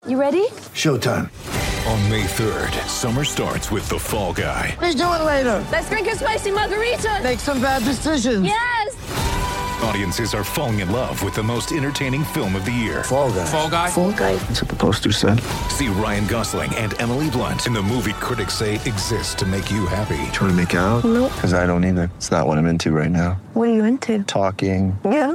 You ready? Showtime. On May 3rd, summer starts with The Fall Guy. Let's do it later. Let's drink a spicy margarita. Make some bad decisions. Yes! Audiences are falling in love with the most entertaining film of the year. Fall Guy. Fall Guy? Fall guy. That's what the poster said. See Ryan Gosling and Emily Blunt in the movie critics say exists to make you happy. Trying to make it out? Nope. Because I don't either. It's not what I'm into right now. What are you into? Talking. Yeah.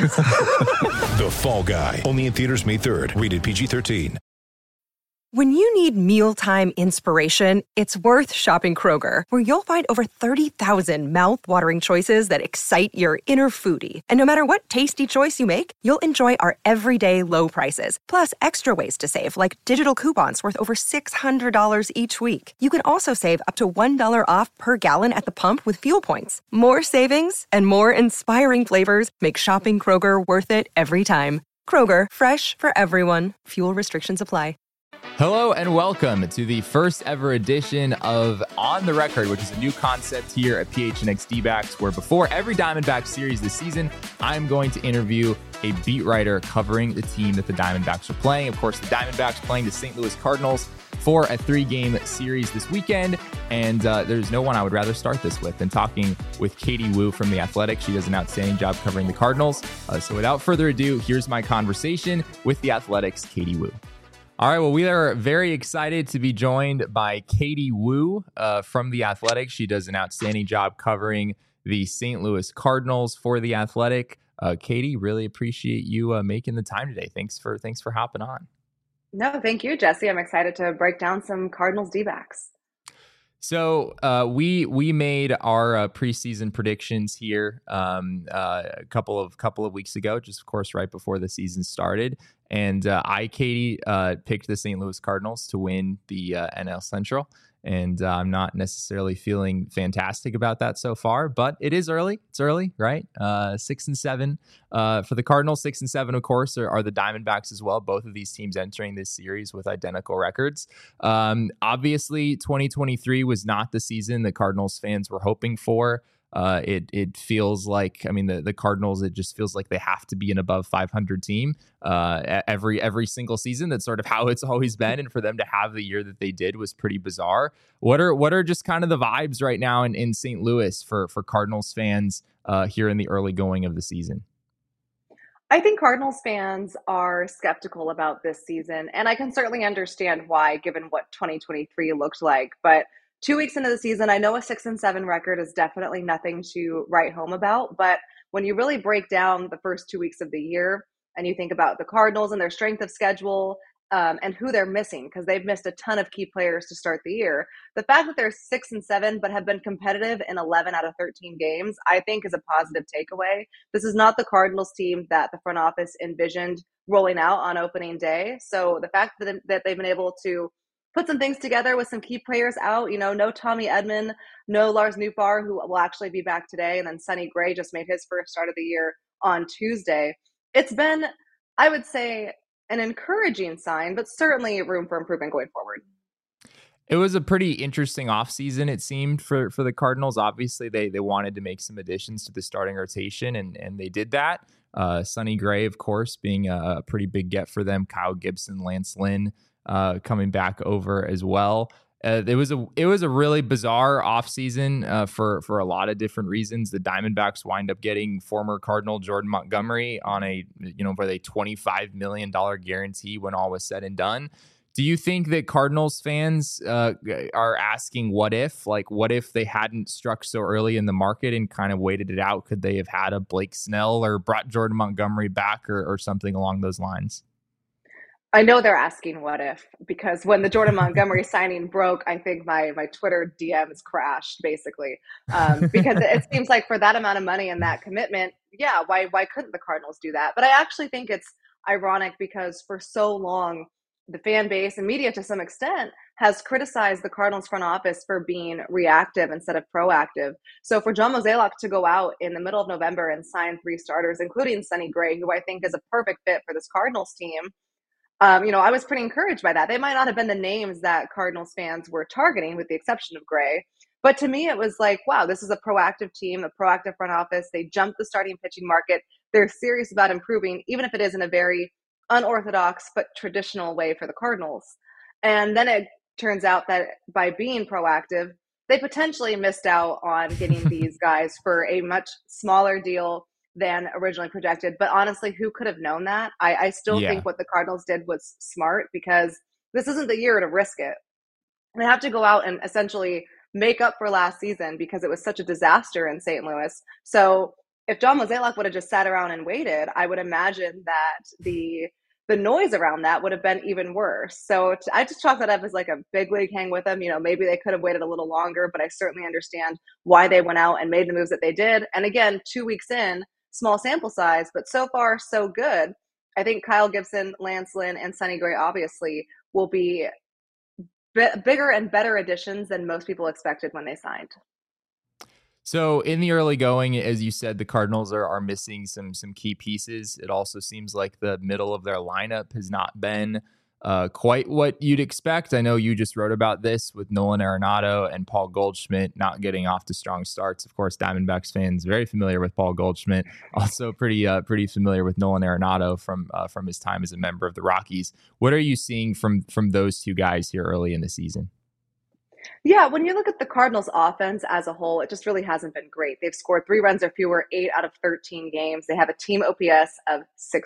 The Fall Guy. Only in theaters May 3rd. Rated PG-13. When you need mealtime inspiration, it's worth shopping Kroger, where you'll find over 30,000 mouth-watering choices that excite your inner foodie. And no matter what tasty choice you make, you'll enjoy our everyday low prices, plus extra ways to save, like digital coupons worth over $600 each week. You can also save up to $1 off per gallon at the pump with fuel points. More savings and more inspiring flavors make shopping Kroger worth it every time. Kroger, fresh for everyone. Fuel restrictions apply. Hello and welcome to the first ever edition of On the Record, which is a new concept here at PHNX D-backs, where before every Diamondbacks series this season, I'm going to interview a beat writer covering the team that the Diamondbacks are playing. Of course, the Diamondbacks playing the St. Louis Cardinals for a 3-game series this weekend. And there's no one I would rather start this with than talking with Katie Woo from The Athletic. She does an outstanding job covering the Cardinals. So without further ado, here's my conversation with The Athletic's Katie Woo. All right, well, we are very excited to be joined by Katie Woo from The Athletic. She does an outstanding job covering the St. Louis Cardinals for The Athletic. Katie, really appreciate you making the time today. Thanks for hopping on. No, thank you, Jesse. I'm excited to break down some Cardinals D-backs. So we made our preseason predictions here a couple of weeks ago, just of course right before the season started. And Katie, picked the St. Louis Cardinals to win the NL Central. And I'm not necessarily feeling fantastic about that so far, but it is early. It's early, right? 6-7 for the Cardinals. 6-7, of course, are the Diamondbacks as well. Both of these teams entering this series with identical records. Obviously, 2023 was not the season that Cardinals fans were hoping for. It feels like, I mean, the Cardinals, it just feels like they have to be an above 500 team every single season. That's sort of how it's always been. And for them to have the year that they did was pretty bizarre. What are just kind of the vibes right now in St. Louis for Cardinals fans here in the early going of the season? I think Cardinals fans are skeptical about this season, and I can certainly understand why, given what 2023 looked like. But 2 weeks into the season, I know a 6-7 record is definitely nothing to write home about. But when you really break down the first 2 weeks of the year and you think about the Cardinals and their strength of schedule and who they're missing, because they've missed a ton of key players to start the year, the fact that they're 6-7 but have been competitive in 11 out of 13 games, I think is a positive takeaway. This is not the Cardinals team that the front office envisioned rolling out on opening day. So the fact that they've been able to put some things together with some key players out, no Tommy Edman, no Lars Nootbaar, who will actually be back today, and then Sonny Gray just made his first start of the year on Tuesday. It's been, I would say, an encouraging sign, but certainly room for improvement going forward. It was a pretty interesting offseason, it seemed, for the Cardinals. Obviously, they wanted to make some additions to the starting rotation, and they did that. Sonny Gray, of course, being a pretty big get for them. Kyle Gibson, Lance Lynn coming back over as well. It was a really bizarre offseason for a lot of different reasons. The Diamondbacks wind up getting former Cardinal Jordan Montgomery on a $25 million guarantee when all was said and done. Do you think that Cardinals fans are asking what if they hadn't struck so early in the market and kind of waited it out? Could they have had a Blake Snell or brought Jordan Montgomery back or something along those lines? I know they're asking what if, because when the Jordan Montgomery signing broke, I think my Twitter DMs crashed, basically, because it seems like for that amount of money and that commitment, yeah, why couldn't the Cardinals do that? But I actually think it's ironic because for so long, the fan base and media to some extent has criticized the Cardinals front office for being reactive instead of proactive. So for John Mozeliak to go out in the middle of November and sign 3 starters, including Sonny Gray, who I think is a perfect fit for this Cardinals team, I was pretty encouraged by that. They might not have been the names that Cardinals fans were targeting, with the exception of Gray. But to me, it was like, wow, this is a proactive team, a proactive front office. They jumped the starting pitching market. They're serious about improving, even if it is in a very unorthodox but traditional way for the Cardinals. And then it turns out that by being proactive, they potentially missed out on getting these guys for a much smaller deal than originally projected. But honestly, who could have known that? I still think what the Cardinals did was smart, because this isn't the year to risk it. They have to go out and essentially make up for last season because it was such a disaster in St. Louis. So if John Mozeliak would have just sat around and waited, I would imagine that the noise around that would have been even worse. So I just chalk that up as like a big league hang with them. You know, maybe they could have waited a little longer, but I certainly understand why they went out and made the moves that they did. And again, 2 weeks in, small sample size, but so far so good. I think Kyle Gibson, Lance Lynn, and Sonny Gray obviously will be bigger and better additions than most people expected when they signed. So in the early going, as you said, the Cardinals are missing some key pieces. It also seems like the middle of their lineup has not been quite what you'd expect. I know you just wrote about this with Nolan Arenado and Paul Goldschmidt not getting off to strong starts. Of course, Diamondbacks fans very familiar with Paul Goldschmidt, also pretty familiar with Nolan Arenado from his time as a member of the Rockies. What are you seeing from those two guys here early in the season? Yeah, when you look at the Cardinals offense as a whole, it just really hasn't been great. They've scored 3 runs or fewer 8 out of 13 games. They have a team OPS of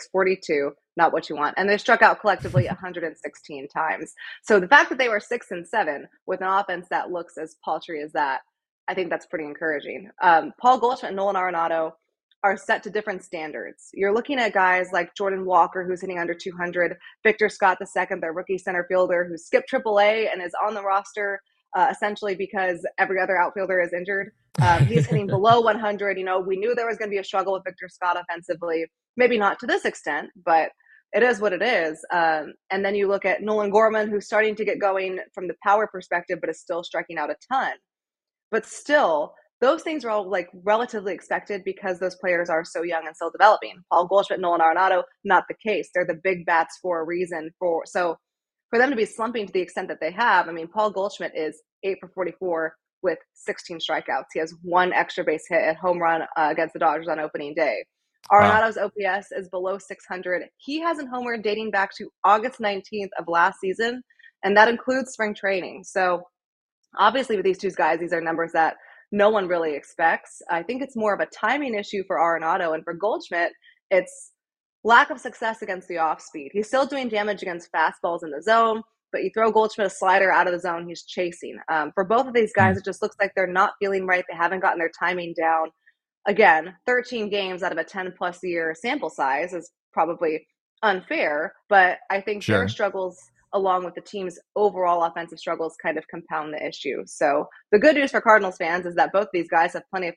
642, not what you want. And they struck out collectively 116 times. So the fact that they were 6-7 with an offense that looks as paltry as that, I think that's pretty encouraging. Paul Goldschmidt and Nolan Arenado are set to different standards. You're looking at guys like Jordan Walker, who's hitting under 200, Victor Scott II, their rookie center fielder, who skipped AAA and is on the roster essentially because every other outfielder is injured. He's hitting below 100. You know, we knew there was going to be a struggle with Victor Scott offensively. Maybe not to this extent, but it is what it is. And then you look at Nolan Gorman, who's starting to get going from the power perspective, but is still striking out a ton. But still, those things are all like relatively expected because those players are so young and still developing. Paul Goldschmidt, Nolan Arenado, not the case. They're the big bats for a reason. So for them to be slumping to the extent that they have, I mean, Paul Goldschmidt is 8 for 44 with 16 strikeouts. He has 1 extra base hit at home run against the Dodgers on opening day. Arenado's OPS is below 600. He hasn't homered dating back to August 19th of last season, and that includes spring training. So obviously with these two guys, these are numbers that no one really expects. I think it's more of a timing issue for Arenado, and for Goldschmidt, it's lack of success against the off speed. He's still doing damage against fastballs in the zone, but you throw Goldschmidt a slider out of the zone, he's chasing. For both of these guys, it just looks like they're not feeling right. They haven't gotten their timing down. Again, 13 games out of a 10-plus year sample size is probably unfair, but I think their struggles, along with the team's overall offensive struggles, kind of compound the issue. So the good news for Cardinals fans is that both these guys have plenty of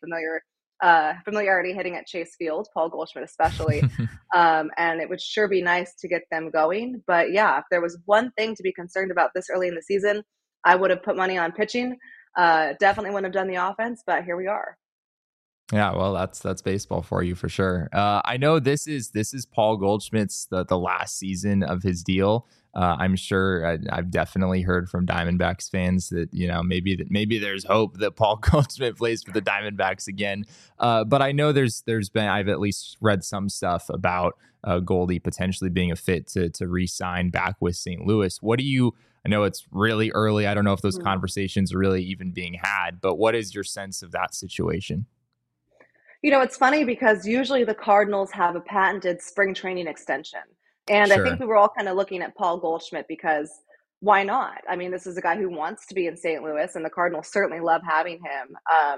familiarity hitting at Chase Field, Paul Goldschmidt especially, and it would sure be nice to get them going. But yeah, if there was one thing to be concerned about this early in the season, I would have put money on pitching. Definitely wouldn't have done the offense, but here we are. Yeah, well, that's baseball for you for sure. I know this is Paul Goldschmidt's the last season of his deal. I'm sure I've definitely heard from Diamondbacks fans that, you know, maybe there's hope that Paul Goldschmidt plays for the Diamondbacks again. But I know there's been, I've at least read some stuff about Goldie potentially being a fit to re-sign back with St. Louis. I know it's really early. I don't know if those conversations are really even being had, but what is your sense of that situation? You know, it's funny because usually the Cardinals have a patented spring training extension. And I think we were all kind of looking at Paul Goldschmidt because why not? I mean, this is a guy who wants to be in St. Louis, and the Cardinals certainly love having him.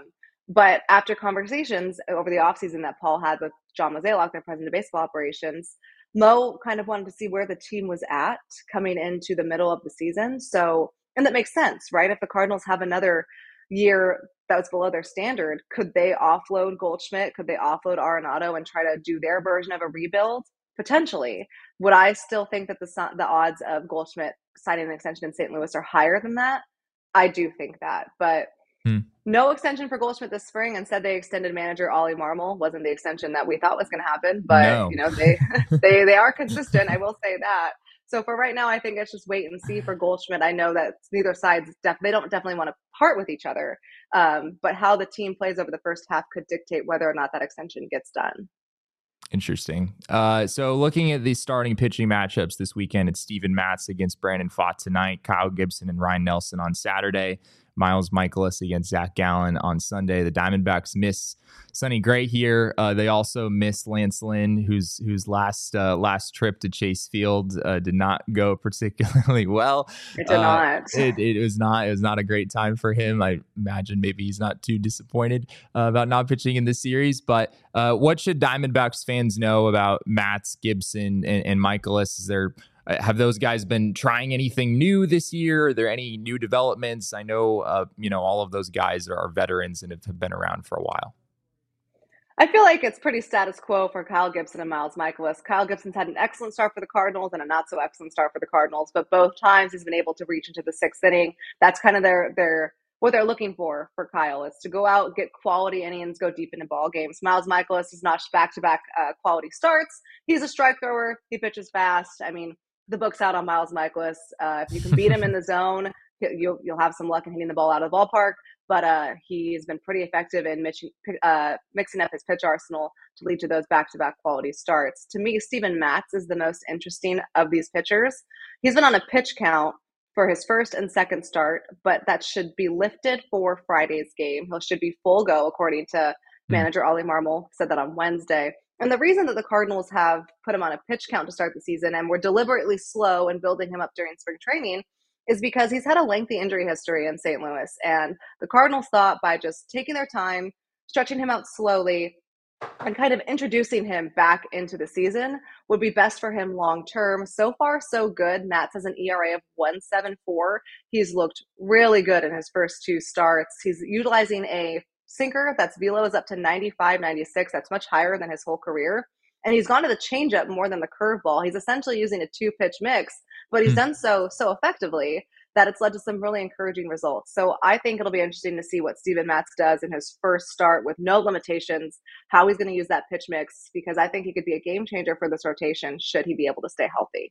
But after conversations over the offseason that Paul had with John Mozeliak, their president of baseball operations, Mo kind of wanted to see where the team was at coming into the middle of the season. So, and that makes sense, right? If the Cardinals have another year that was below their standard, could they offload Goldschmidt? Could they offload Arenado and try to do their version of a rebuild? Potentially. Would I still think that the odds of Goldschmidt signing an extension in St. Louis are higher than that? I do think that, but no extension for Goldschmidt this spring. Instead, they extended manager Ollie Marmol. Wasn't the extension that we thought was going to happen, but you know, they are consistent. I will say that. So for right now, I think it's just wait and see for Goldschmidt. I know that neither sides they don't definitely want to part with each other, but how the team plays over the first half could dictate whether or not that extension gets done. Interesting. So looking at the starting pitching matchups this weekend, it's Steven Matz against Brandon Pfaadt tonight, Kyle Gibson and Ryan Nelson on Saturday, Miles Michaelis against Zach Gallen on Sunday. The Diamondbacks miss Sonny Gray here. They also missed Lance Lynn, whose last trip to Chase Field did not go particularly well. It did not. It was not a great time for him. I imagine maybe he's not too disappointed about not pitching in this series. But what should Diamondbacks fans know about Matz, Gibson, and Michaelis? Have those guys been trying anything new this year? Are there any new developments? I know, all of those guys are veterans and have been around for a while. I feel like it's pretty status quo for Kyle Gibson and Miles Michaelis. Kyle Gibson's had an excellent start for the Cardinals and a not so excellent start for the Cardinals, but both times he's been able to reach into the sixth inning. That's kind of their what they're looking for Kyle, is to go out, get quality innings, go deep into ball games. Miles Michaelis is not back-to-back quality starts. He's a strike thrower. He pitches fast. I mean, the book's out on Miles Michaelis. If you can beat him in the zone, you'll have some luck in hitting the ball out of the ballpark. But he's been pretty effective in mixing up his pitch arsenal to lead to those back-to-back quality starts. To me, Steven Matz is the most interesting of these pitchers. He's been on a pitch count for his first and second start, but that should be lifted for Friday's game. He should be full go, according to manager Ollie Marmol, said that on Wednesday. And the reason that the Cardinals have put him on a pitch count to start the season and were deliberately slow in building him up during spring training is because he's had a lengthy injury history in St. Louis. And the Cardinals thought by just taking their time, stretching him out slowly, and kind of introducing him back into the season would be best for him long term. So far, so good. Matz has an ERA of 1.74. He's looked really good in his first two starts. He's utilizing a sinker that's velo is up to 95, 96. That's much higher than his whole career. And he's gone to the changeup more than the curveball. He's essentially using a two-pitch mix, but he's done so effectively that it's led to some really encouraging results. So I think it'll be interesting to see what Steven Matz does in his first start with no limitations, how he's going to use that pitch mix, because I think he could be a game changer for this rotation should he be able to stay healthy.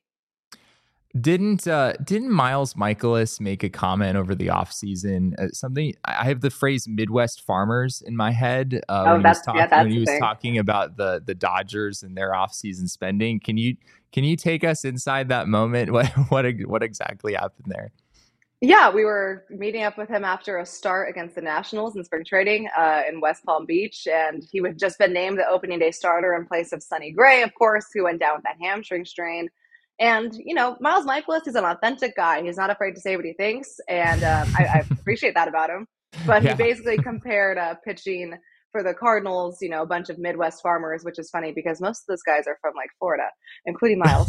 Didn't Miles Michaelis make a comment over the offseason? Something, I have the phrase Midwest farmers in my head when he was talking about the Dodgers and their offseason spending. Can you take us inside that moment? What exactly happened there? Yeah, we were meeting up with him after a start against the Nationals in spring training in West Palm Beach, and he had just been named the opening day starter in place of Sonny Gray, of course, who went down with that hamstring strain. And, Miles Michaelis is an authentic guy. He's not afraid to say what he thinks. And I appreciate that about him. But he basically compared pitching for the Cardinals, a bunch of Midwest farmers, which is funny because most of those guys are from Florida, including Miles,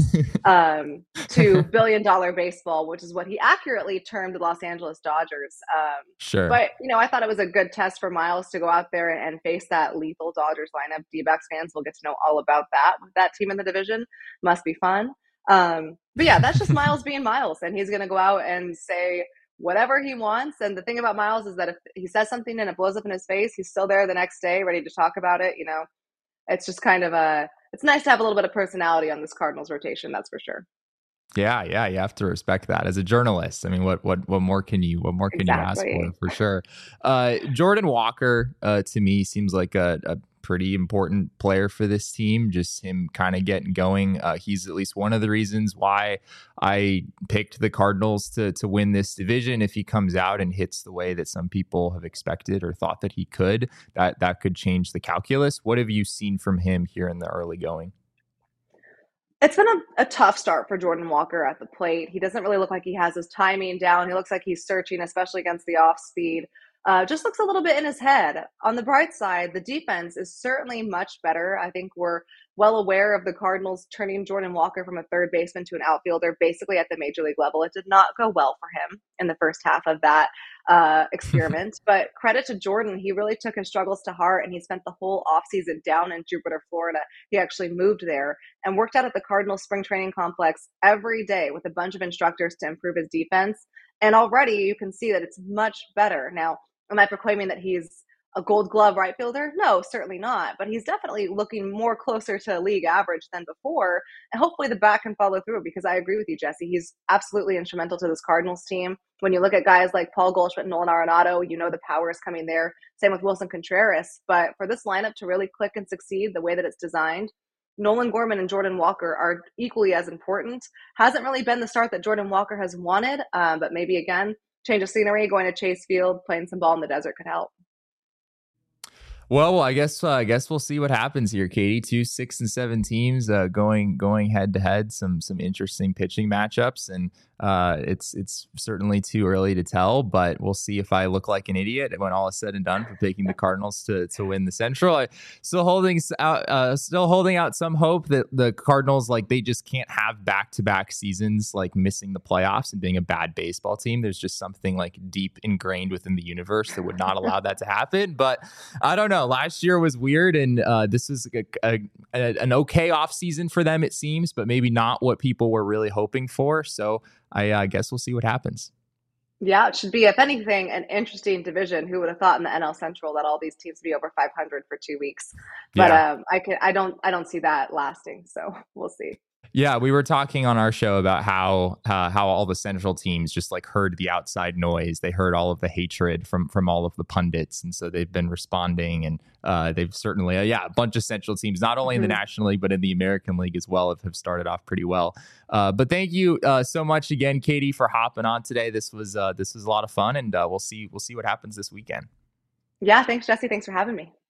to billion-dollar baseball, which is what he accurately termed the Los Angeles Dodgers. Sure. But, I thought it was a good test for Miles to go out there and face that lethal Dodgers lineup. D-backs fans will get to know all about that with that team in the division. Must be fun. But yeah, that's just Miles being Miles, and he's going to go out and say whatever he wants. And the thing about Miles is that if he says something and it blows up in his face, he's still there the next day, ready to talk about it. It's just kind of it's nice to have a little bit of personality on this Cardinals rotation. That's for sure. Yeah. You have to respect that as a journalist. I mean, what more can you ask for sure? Jordan Walker, to me, seems like a pretty important player for this team. Just him kind of getting going. He's at least one of the reasons why I picked the Cardinals to win this division. If he comes out and hits the way that some people have expected or thought that he could, that could change the calculus. What have you seen from him here in the early going? It's been a tough start for Jordan Walker at the plate. He doesn't really look like he has his timing down. He looks like he's searching, especially against the off speed. Just looks a little bit in his head. On the bright side, the defense is certainly much better. I think we're well aware of the Cardinals turning Jordan Walker from a third baseman to an outfielder basically at the major league level. It did not go well for him in the first half of that experiment. But credit to Jordan, he really took his struggles to heart, and he spent the whole offseason down in Jupiter, Florida. He actually moved there and worked out at the Cardinals spring training complex every day with a bunch of instructors to improve his defense. And already you can see that it's much better. Now, am I proclaiming that he's a Gold Glove right fielder? No, certainly not. But he's definitely looking more closer to league average than before. And hopefully the bat can follow through, because I agree with you, Jesse. He's absolutely instrumental to this Cardinals team. When you look at guys like Paul Goldschmidt and Nolan Arenado, the power is coming there. Same with Wilson Contreras. But for this lineup to really click and succeed the way that it's designed, Nolan Gorman and Jordan Walker are equally as important. Hasn't really been the start that Jordan Walker has wanted, but maybe again, change of scenery, going to Chase Field, playing some ball in the desert could help. Well, I guess we'll see what happens here, Katie. 2 6 and 7 teams going head to head. Some interesting pitching matchups, and it's certainly too early to tell. But we'll see if I look like an idiot when all is said and done for picking the Cardinals to win the Central. I still holding out some hope that the Cardinals, like, they just can't have back-to-back seasons like missing the playoffs and being a bad baseball team. There's just something like deep ingrained within the universe that would not allow that to happen. But I don't know. Last year was weird, and this is an okay offseason for them, it seems, but maybe not what people were really hoping for. So I guess we'll see what happens. Yeah, it should be, if anything, an interesting division. Who would have thought in the NL Central that all these teams would be over 500 for 2 weeks? But Yeah. I don't see that lasting. So we'll see. Yeah, we were talking on our show about how all the Central teams just like heard the outside noise. They heard all of the hatred from all of the pundits, and so they've been responding. And they've certainly, a bunch of Central teams, not only in the National League but in the American League as well, have started off pretty well. But thank you so much again, Katie, for hopping on today. This was a lot of fun, and we'll see what happens this weekend. Yeah, thanks, Jesse. Thanks for having me.